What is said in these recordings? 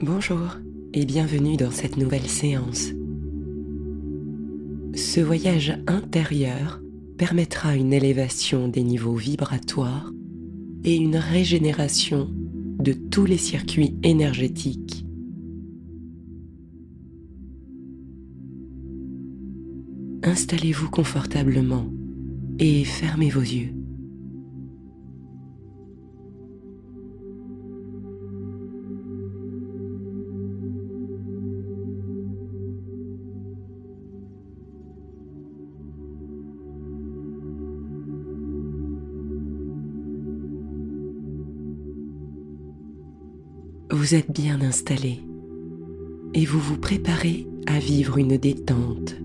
Bonjour et bienvenue dans cette nouvelle séance. Ce voyage intérieur permettra une élévation des niveaux vibratoires et une régénération de tous les circuits énergétiques. Installez-vous confortablement et fermez vos yeux. Vous êtes bien installé et vous vous préparez à vivre une détente,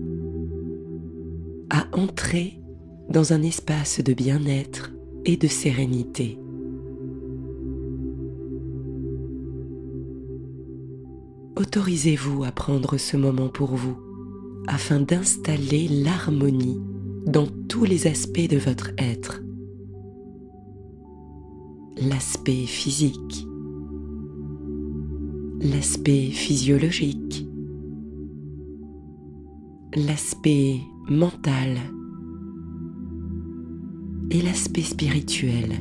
à entrer dans un espace de bien-être et de sérénité. Autorisez-vous à prendre ce moment pour vous afin d'installer l'harmonie dans tous les aspects de votre être. L'aspect physique, l'aspect physiologique, l'aspect mental et l'aspect spirituel.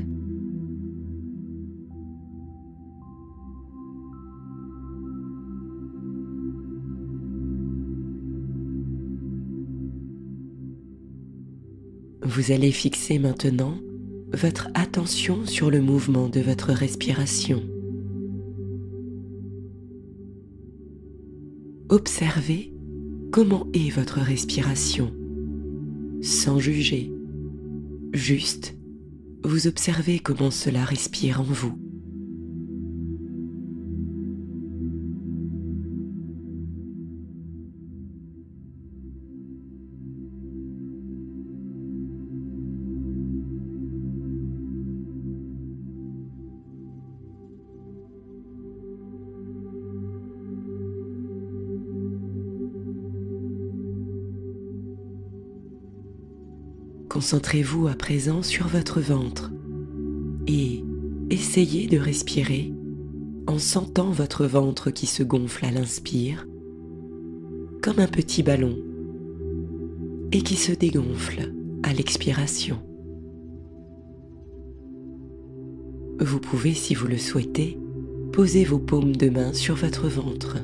Vous allez fixer maintenant votre attention sur le mouvement de votre respiration. Observez comment est votre respiration, sans juger. Juste, vous observez comment cela respire en vous. Concentrez-vous à présent sur votre ventre et essayez de respirer en sentant votre ventre qui se gonfle à l'inspire, comme un petit ballon, et qui se dégonfle à l'expiration. Vous pouvez, si vous le souhaitez, poser vos paumes de main sur votre ventre.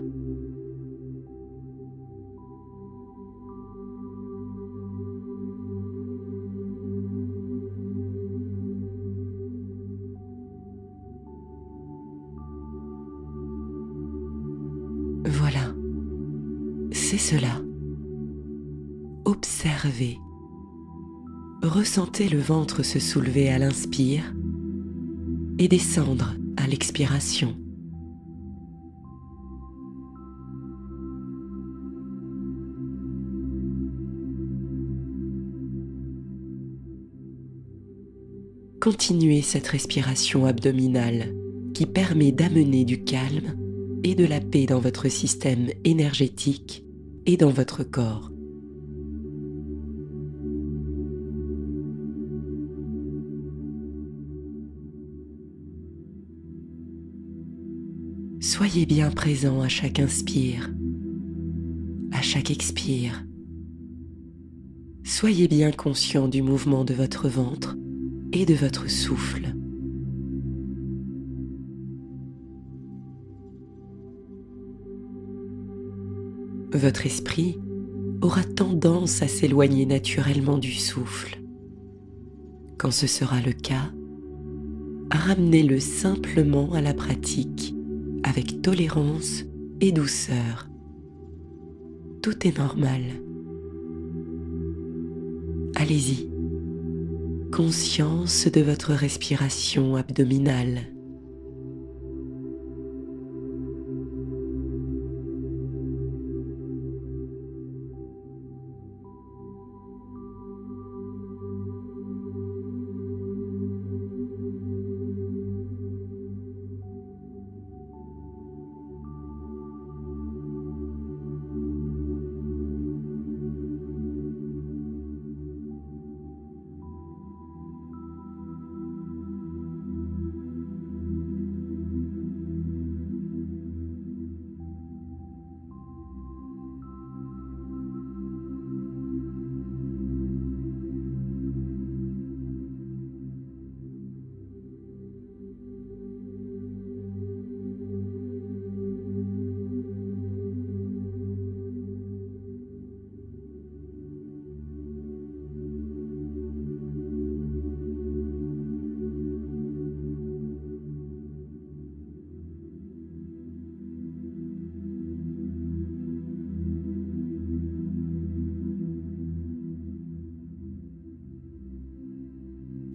Voilà, c'est cela. Observez. Ressentez le ventre se soulever à l'inspire et descendre à l'expiration. Continuez cette respiration abdominale qui permet d'amener du calme et de la paix dans votre système énergétique et dans votre corps. Soyez bien présent à chaque inspire, à chaque expire. Soyez bien conscient du mouvement de votre ventre et de votre souffle. Votre esprit aura tendance à s'éloigner naturellement du souffle. Quand ce sera le cas, ramenez-le simplement à la pratique avec tolérance et douceur. Tout est normal. Allez-y. Conscience de votre respiration abdominale.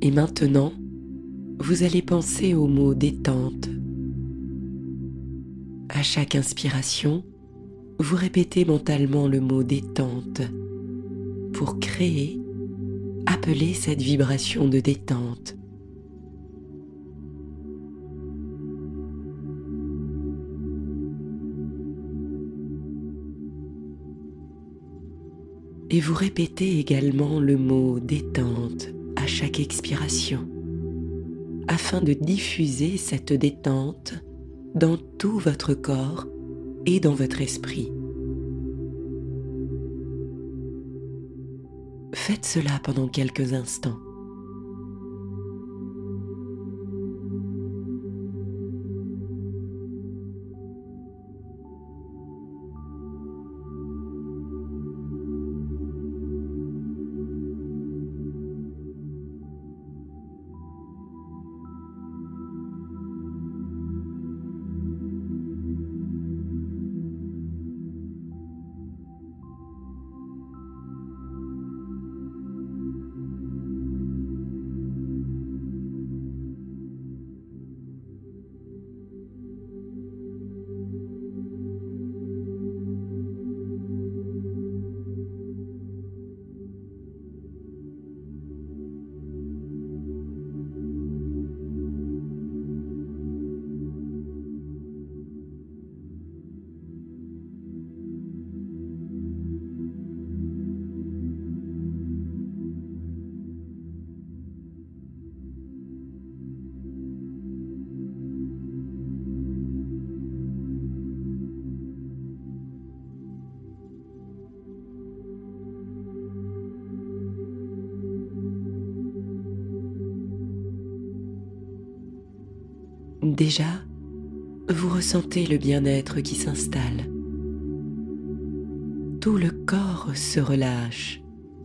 Et maintenant, vous allez penser au mot détente. À chaque inspiration, vous répétez mentalement le mot détente pour créer, appeler cette vibration de détente. Et vous répétez également le mot détente à chaque expiration, afin de diffuser cette détente dans tout votre corps et dans votre esprit. Faites cela pendant quelques instants. Déjà, vous ressentez le bien-être qui s'installe. Tout le corps se relâche.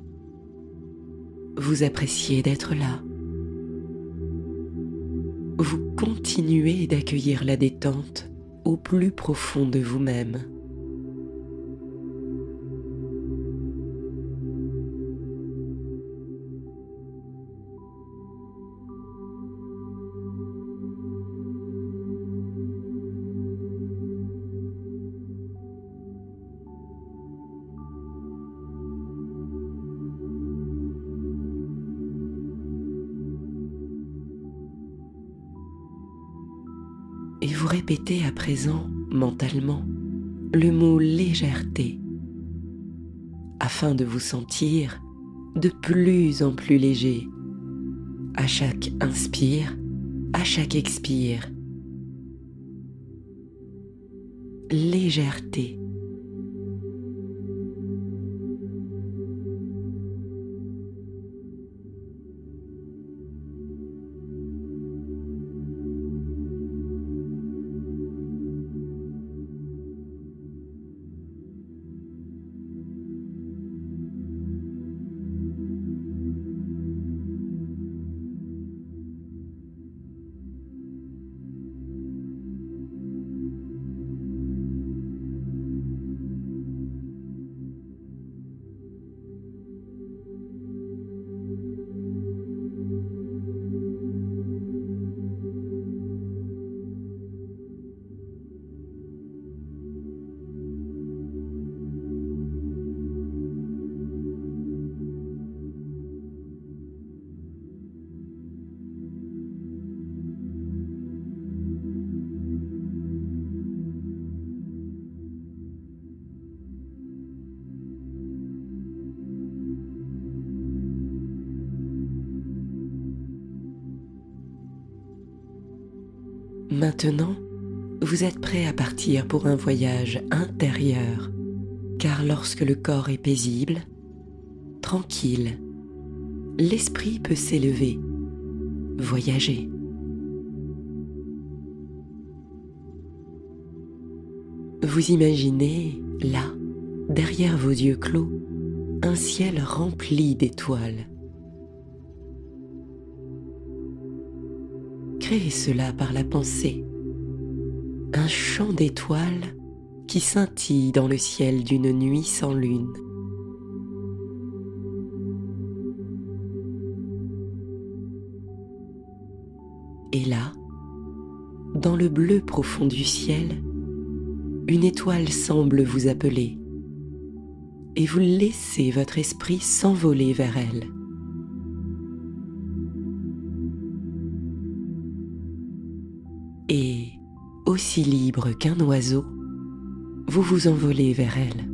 Vous appréciez d'être là. Vous continuez d'accueillir la détente au plus profond de vous-même. Et vous répétez à présent, mentalement, le mot légèreté, afin de vous sentir de plus en plus léger, à chaque inspire, à chaque expire. Légèreté. Maintenant, vous êtes prêt à partir pour un voyage intérieur, car lorsque le corps est paisible, tranquille, l'esprit peut s'élever, voyager. Vous imaginez, là, derrière vos yeux clos, un ciel rempli d'étoiles. Créez cela par la pensée, un champ d'étoiles qui scintille dans le ciel d'une nuit sans lune. Et là, dans le bleu profond du ciel, une étoile semble vous appeler et vous laissez votre esprit s'envoler vers elle. Et, aussi libre qu'un oiseau, vous vous envolez vers elle.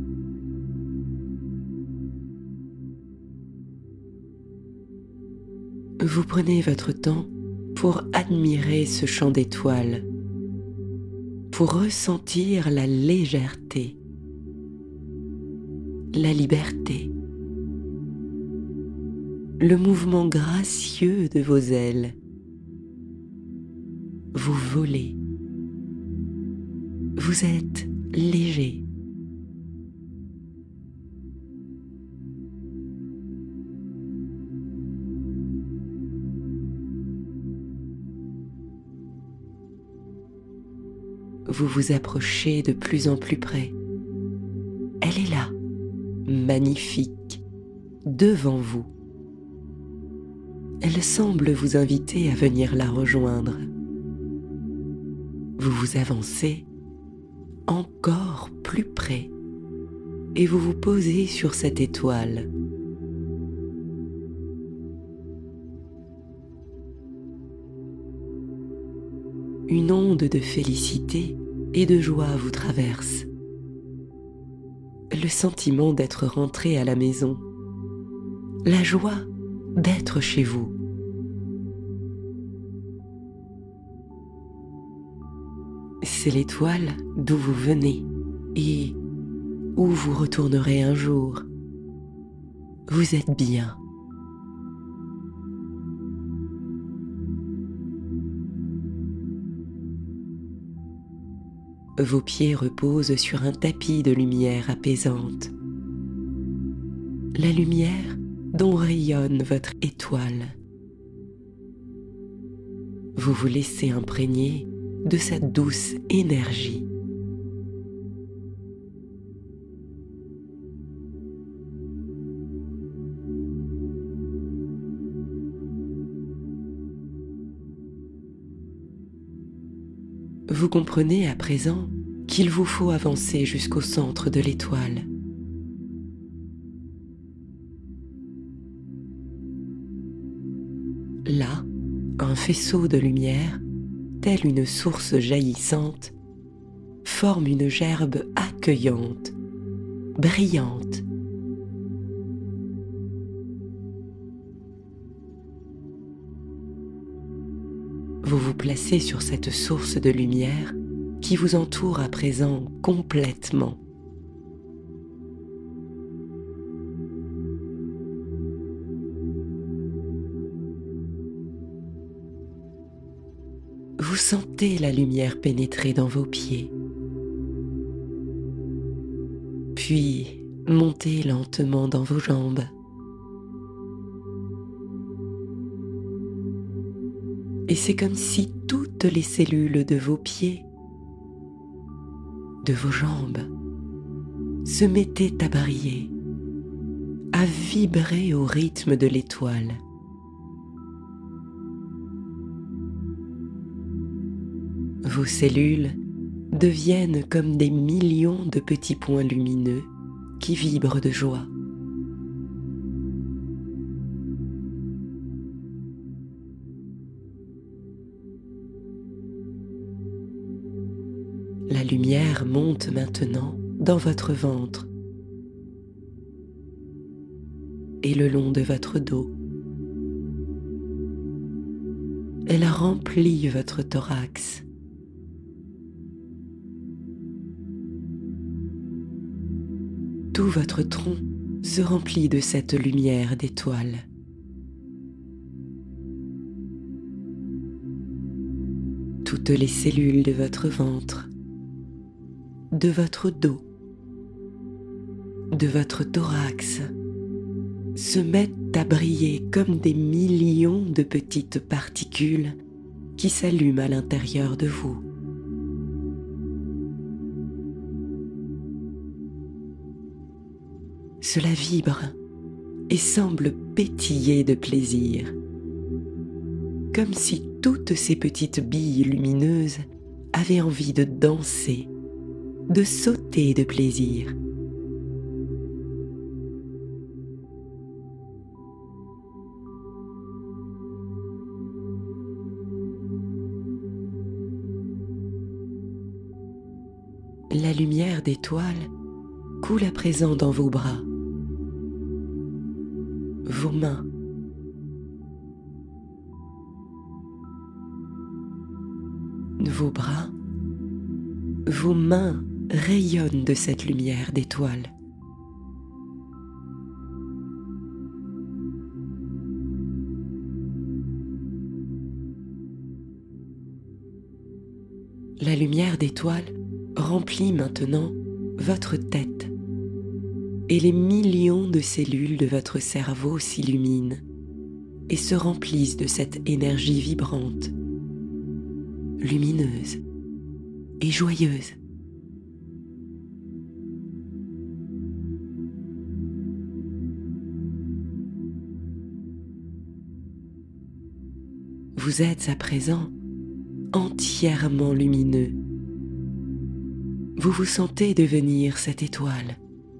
Vous prenez votre temps pour admirer ce champ d'étoiles, pour ressentir la légèreté, la liberté, le mouvement gracieux de vos ailes. Vous volez, vous êtes léger. Vous vous approchez de plus en plus près. Elle est là, magnifique, devant vous. Elle semble vous inviter à venir la rejoindre. Vous vous avancez encore plus près et vous vous posez sur cette étoile. Une onde de félicité et de joie vous traverse. Le sentiment d'être rentré à la maison, la joie d'être chez vous. C'est l'étoile d'où vous venez et où vous retournerez un jour. Vous êtes bien. Vos pieds reposent sur un tapis de lumière apaisante. La lumière dont rayonne votre étoile. Vous vous laissez imprégner de sa douce énergie. Vous comprenez à présent qu'il vous faut avancer jusqu'au centre de l'étoile. Là, un faisceau de lumière, telle une source jaillissante, forme une gerbe accueillante, brillante. Vous vous placez sur cette source de lumière qui vous entoure à présent complètement. Vous sentez la lumière pénétrer dans vos pieds, puis monter lentement dans vos jambes. Et c'est comme si toutes les cellules de vos pieds, de vos jambes, se mettaient à briller, à vibrer au rythme de l'étoile. Vos cellules deviennent comme des millions de petits points lumineux qui vibrent de joie. La lumière monte maintenant dans votre ventre et le long de votre dos. Elle remplit votre thorax. Tout votre tronc se remplit de cette lumière d'étoile. Toutes les cellules de votre ventre, de votre dos, de votre thorax se mettent à briller comme des millions de petites particules qui s'allument à l'intérieur de vous. Cela vibre et semble pétiller de plaisir, comme si toutes ces petites billes lumineuses avaient envie de danser, de sauter de plaisir. La lumière d'étoiles coule à présent dans vos bras, vos mains, vos bras, vos mains rayonnent de cette lumière d'étoiles. La lumière d'étoiles remplit maintenant votre tête et les millions de cellules de votre cerveau s'illuminent et se remplissent de cette énergie vibrante, lumineuse et joyeuse. Vous êtes à présent entièrement lumineux. Vous vous sentez devenir cette étoile.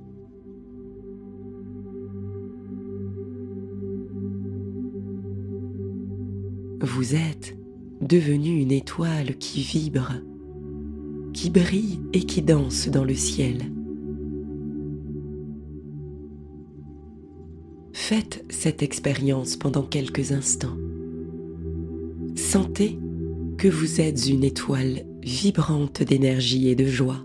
Vous êtes devenu une étoile qui vibre, qui brille et qui danse dans le ciel. Faites cette expérience pendant quelques instants. Sentez que vous êtes une étoile vibrante d'énergie et de joie.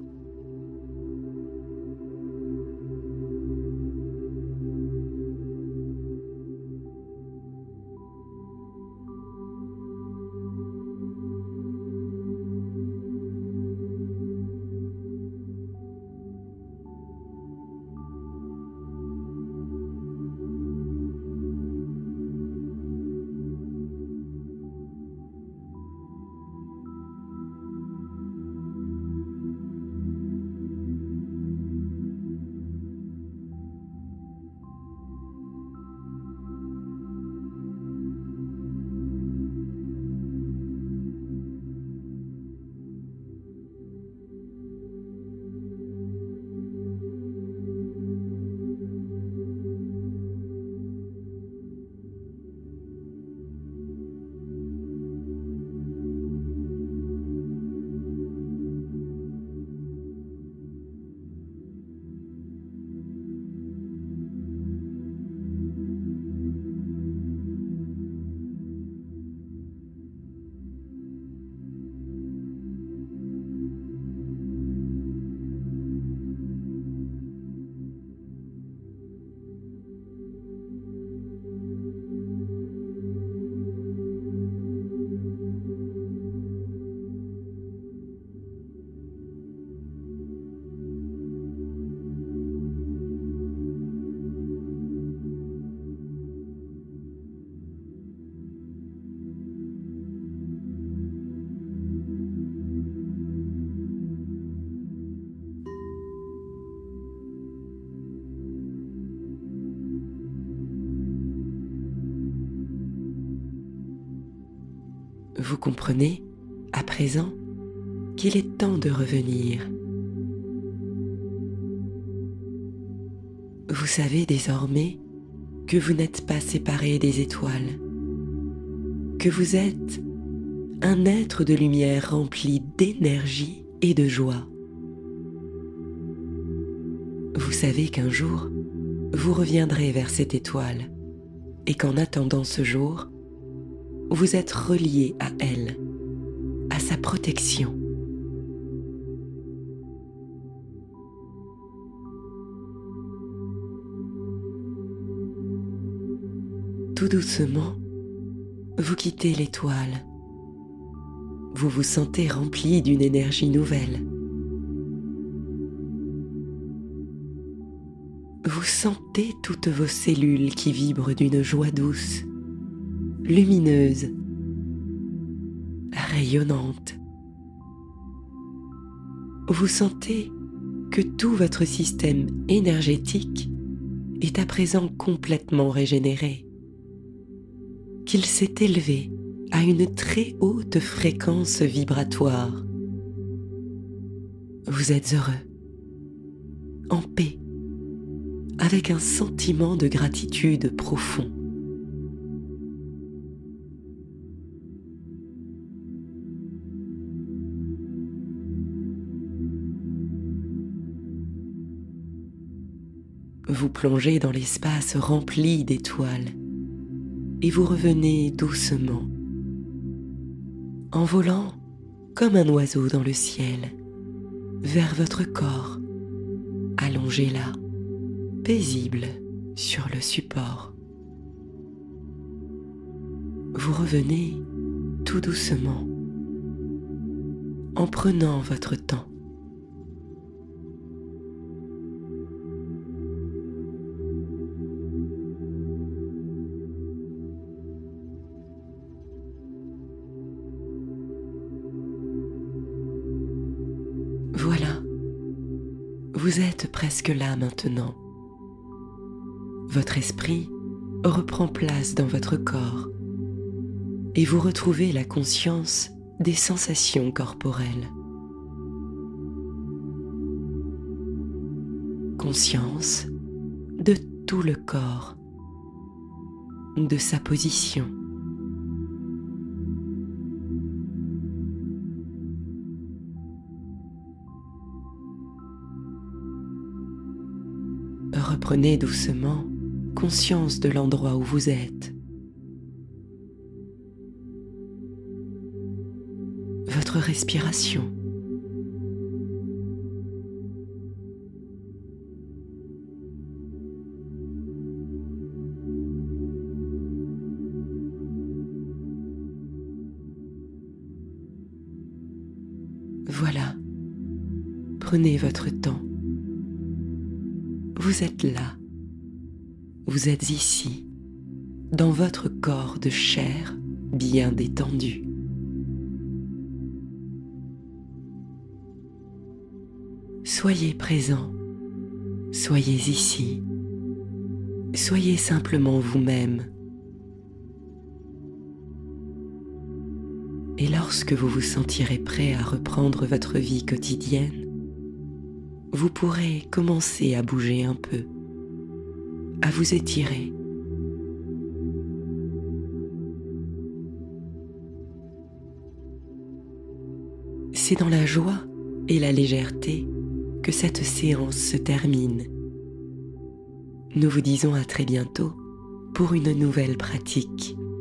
Vous comprenez, à présent, qu'il est temps de revenir. Vous savez désormais que vous n'êtes pas séparés des étoiles, que vous êtes un être de lumière rempli d'énergie et de joie. Vous savez qu'un jour, vous reviendrez vers cette étoile et qu'en attendant ce jour, vous êtes relié à elle, à sa protection. Tout doucement, vous quittez l'étoile. Vous vous sentez rempli d'une énergie nouvelle. Vous sentez toutes vos cellules qui vibrent d'une joie douce, lumineuse, rayonnante. Vous sentez que tout votre système énergétique est à présent complètement régénéré, qu'il s'est élevé à une très haute fréquence vibratoire. Vous êtes heureux, en paix, avec un sentiment de gratitude profond. Vous plongez dans l'espace rempli d'étoiles et vous revenez doucement, en volant comme un oiseau dans le ciel, vers votre corps, allongé là, paisible sur le support. Vous revenez tout doucement, en prenant votre temps. Voilà, vous êtes presque là maintenant. Votre esprit reprend place dans votre corps et vous retrouvez la conscience des sensations corporelles. Conscience de tout le corps, de sa position. Reprenez doucement conscience de l'endroit où vous êtes. Votre respiration. Voilà, prenez votre temps. Vous êtes là, vous êtes ici, dans votre corps de chair bien détendu. Soyez présent, soyez ici, soyez simplement vous-même. Et lorsque vous vous sentirez prêt à reprendre votre vie quotidienne, vous pourrez commencer à bouger un peu, à vous étirer. C'est dans la joie et la légèreté que cette séance se termine. Nous vous disons à très bientôt pour une nouvelle pratique.